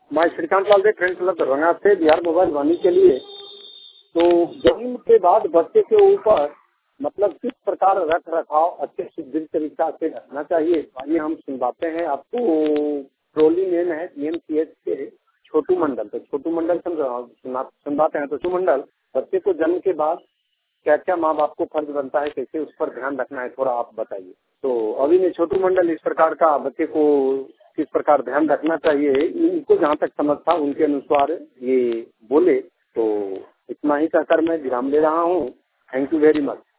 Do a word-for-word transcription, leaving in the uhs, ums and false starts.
मैं Shrikant Lal the friend club Darbhanga से Bihar mobile वाणी के लिए। तो जन्म के बाद बच्चे के ऊपर मतलब किस प्रकार रख रखाव अच्छे सुदृढ़ तरीका से रखना चाहिए, आइए हम सुनवाते हैं आपको। ट्रोली मैन है पीएमसीएच के छोटू मंडल। तो छोटू मंडल सुनवाते हैं। तो छोटू मंडल, बच्चे को जन्म के बाद क्या क्या माँ बाप को फर्ज बनता है, कैसे उस पर ध्यान रखना है, थोड़ा आप बताइए। तो अभी ने छोटू मंडल इस प्रकार का बच्चे को किस प्रकार ध्यान रखना चाहिए, इनको जहाँ तक समझ था उनके अनुसार ये बोले। तो इतना ही कहकर मैं विराम ले रहा हूँ। Thank you very much.